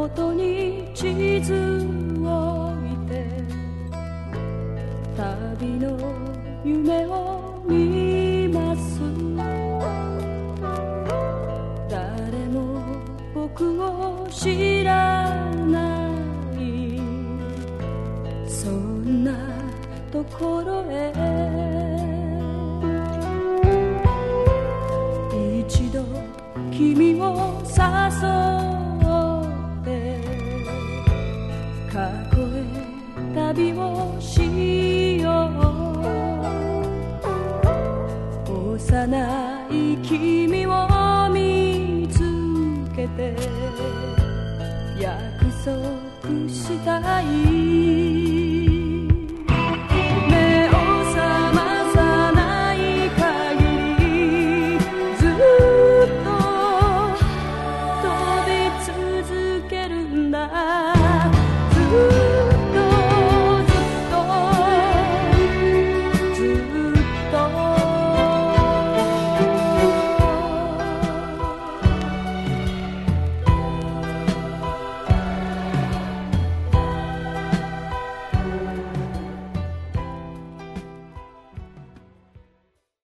元に地図を置いて旅の夢を見ます。誰も僕を知らないそんなところへ一度君を誘って過去へ旅をしよう。幼い君を見つけて約束したい。